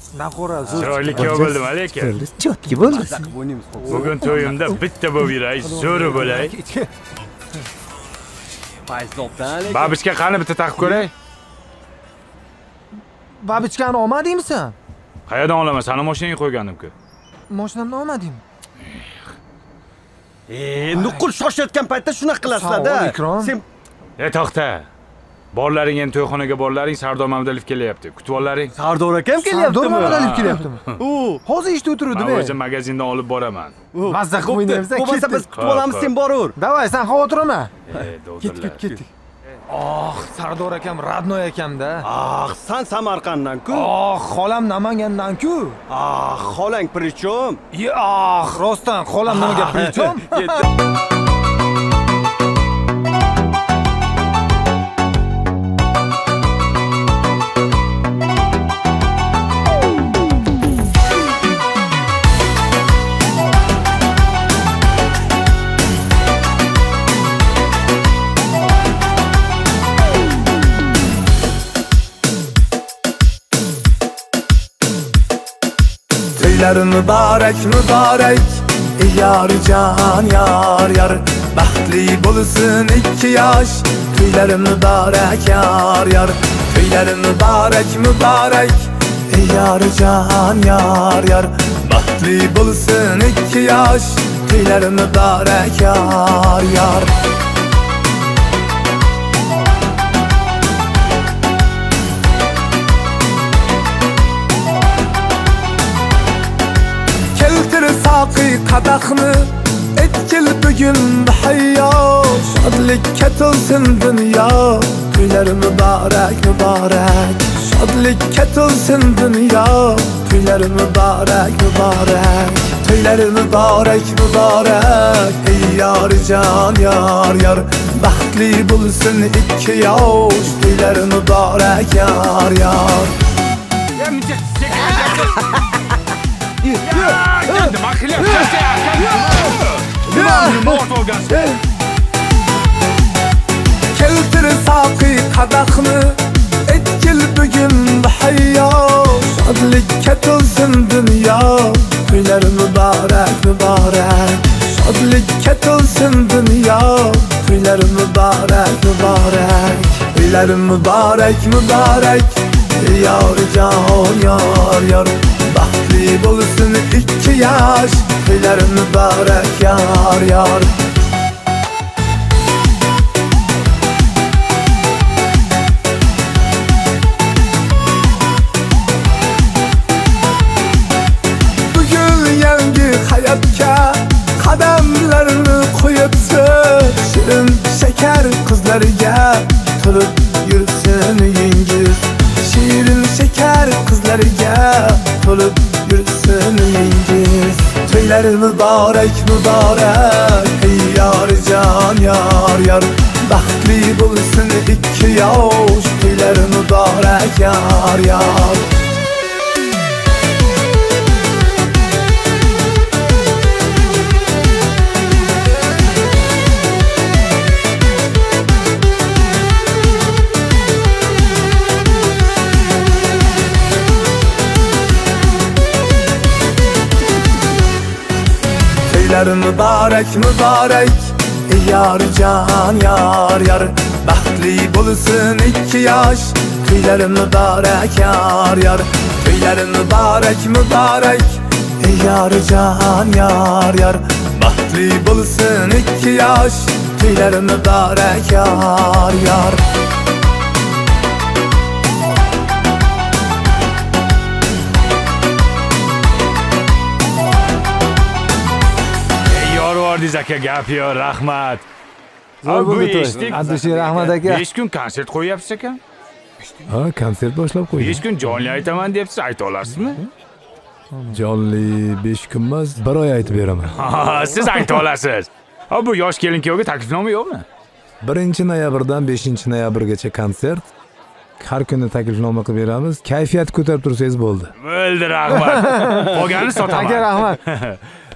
Naqora zo'r. Chiroyli kuyov bo'ldim lekin. Chotki bo'ldi. Bugun to'yimda bitta bo'lib yuray, zo'ri bo'lay. Babichka qani bitta taqib ko'ray. Babichkani olmadingmi-san? Qayerdan olaman? Sani mashinaga qo'ygandim-ku. Mashinamni olmadingmi? Nuqul shoshayotgan paytda shunaqa qilasizlar-da. Sen to'xta. Borlaring endi to'yxonaga borlaring, Sardor Mamadaliyev kelyapti. Kutib ollaring. Sardor akam kelyaptimi? Sardor Mamadaliyev kelyaptimi? Hozir ishda o'tiruvdi-da. Men o'zi magazindan olib boraman. Mazza qilib o'ynayapsan. Bo'lmasa biz kutib olamiz, sen boraver. Davay, sen xavotir olma. Ketdik. Sardor akam radnoy ekan-da. Sen Samarqanddan-ku. Xolam Namangandan-ku. Xolang prichom? Rostdan xolam nimaga prichom? To'ylar muborak muborak yar can yar yar baxtli bo'lsin 2 yosh to'ylar muborak yar yar to'ylar muborak muborak yar can yar yar baxtli bo'lsin 2 yosh to'ylar muborak yar yar Saqi qadahni etkil bugün hayyo Şadlikka to'lsin dunyo to'ylar muborak muborak Şadlikka to'lsin dunyo to'ylar muborak muborak to'ylar muborak muborak ey yar can yar yar baxtli bo'lsin 2 yosh to'ylar muborak yar yar Keltir saqi qadahni etkil bugün hayyo Şadlikka to'lsin dunyo to'ylar muborak muborak Şadlikka to'lsin dunyo to'ylar muborak muborak to'ylar muborak muborak yar can yar yar baxtli bo'lsin 2 yosh to'ylar muborak yar yar Bugun yangi hayotga qadamlarni qo'yibsiz shirin shakar qizlarga to'lib yursin uyingiz shirin shakar qizlarga to'lib yursin uyingiz to'ylar muborak muborak ey yar can yar yar baxtli bo'lsin 2 yosh to'ylar muborak yar yar To'ylar muborak muborak yar can yar yar baxtli bo'lsin 2 yosh to'ylar muborak yar yar to'ylar muborak muborak yar can yar yar baxtli bo'lsin 2 yosh to'ylar muborak yar yar Yordiz aka gap yo, rahmat. Bu eshitdik. Abdushi rahmat aka. 5 kun konsert qo'yapsiz ekan. Ha, konsert boshlab qo'ydim. 5 kun jonli aytaman deyapsiz, ayta olasizmi? Jonli 5 kun emas, 1 oy aytib beraman. Siz ayta olasiz. Bu yosh kelin-kuyovga taklifnoma yo'qmi? 1-noyabrdan 5-noyabrgacha konsert. Har kuni taklifnoma qilib beramiz. Kayfiyat ko'tarib tursangiz bo'ldi. Bo'ldi, rahmat. Qolganini sotaman. Aka rahmat.